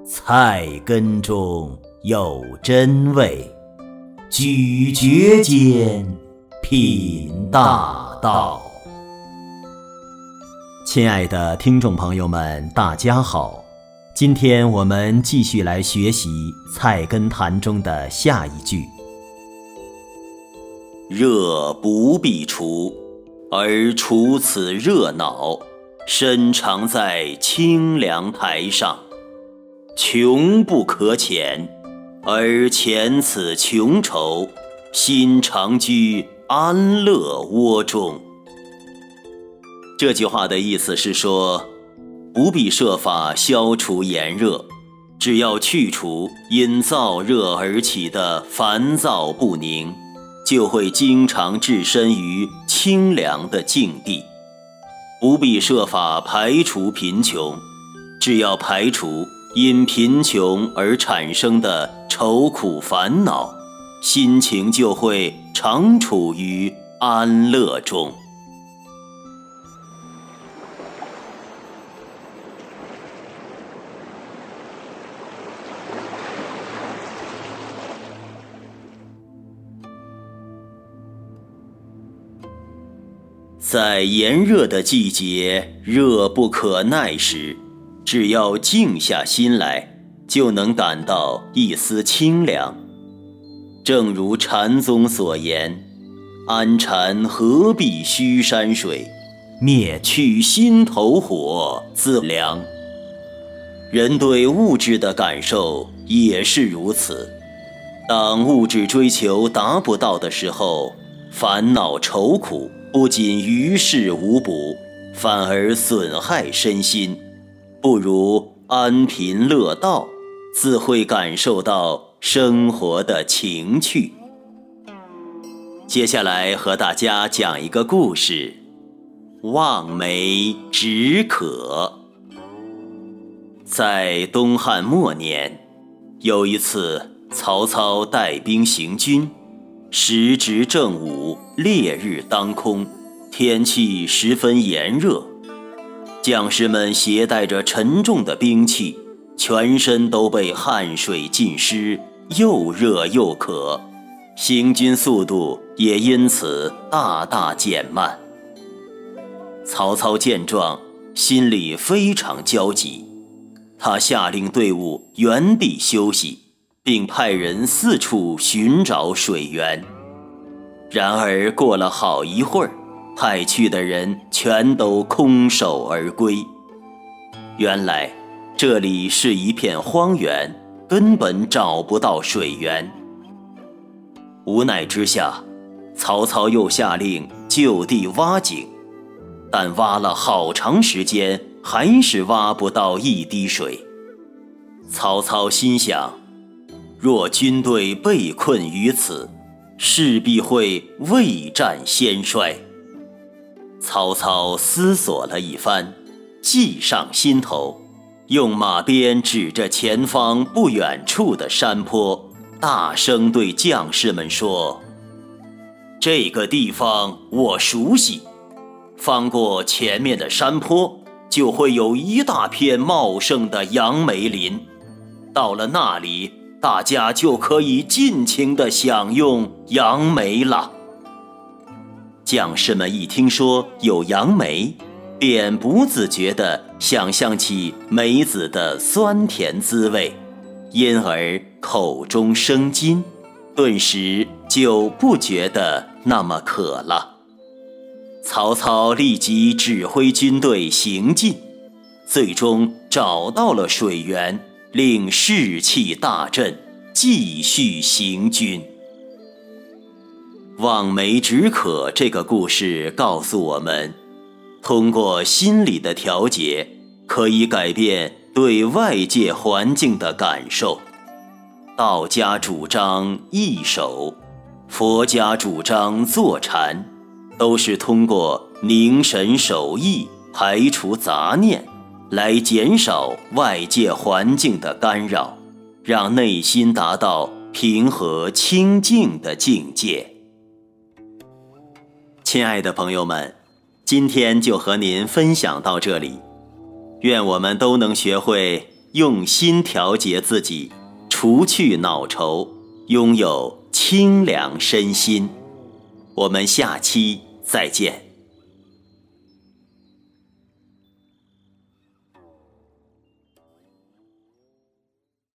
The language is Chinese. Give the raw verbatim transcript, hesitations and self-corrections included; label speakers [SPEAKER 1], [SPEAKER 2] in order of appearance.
[SPEAKER 1] 菜根中有真味，咀嚼间品大道。亲爱的听众朋友们，大家好，今天我们继续来学习《菜根谭》中的下一句：热不必除，而除此热恼，深藏在清凉台上。穷不可遣，而遣此穷愁，心常居安乐窝中。这句话的意思是说，不必设法消除炎热，只要去除因燥热而起的烦躁不宁，就会经常置身于清凉的境地。不必设法排除贫穷，只要排除因贫穷而产生的愁苦烦恼，心情就会常处于安乐中。在炎热的季节，热不可耐时，只要静下心来，就能感到一丝清凉。正如禅宗所言，安禅何必虚山水，灭去心头火自凉。人对物质的感受也是如此，当物质追求达不到的时候，烦恼愁苦不仅于事无补，反而损害身心，不如安贫乐道，自会感受到生活的情趣。接下来和大家讲一个故事：望梅止渴。在东汉末年，有一次曹操带兵行军，时值正午，烈日当空，天气十分炎热。将士们携带着沉重的兵器，全身都被汗水浸湿，又热又渴，行军速度也因此大大减慢。曹操见状，心里非常焦急，他下令队伍原地休息，并派人四处寻找水源。然而过了好一会儿，派去的人全都空手而归。原来这里是一片荒原，根本找不到水源。无奈之下，曹操又下令就地挖井，但挖了好长时间，还是挖不到一滴水。曹操心想，若军队被困于此，势必会未战先衰。曹操思索了一番，计上心头，用马鞭指着前方不远处的山坡，大声对将士们说：这个地方我熟悉，翻过前面的山坡，就会有一大片茂盛的杨梅林，到了那里，大家就可以尽情地享用杨梅了。将士们一听说有杨梅，便不自觉地想象起梅子的酸甜滋味，因而口中生津，顿时就不觉得那么渴了。曹操立即指挥军队行进，最终找到了水源，令士气大振，继续行军。望梅止渴这个故事告诉我们，通过心理的调节，可以改变对外界环境的感受。道家主张易守，佛家主张坐禅，都是通过凝神守意，排除杂念，来减少外界环境的干扰，让内心达到平和清净的境界。亲爱的朋友们，今天就和您分享到这里，愿我们都能学会用心调节自己，除去恼愁，拥有清凉身心。我们下期再见。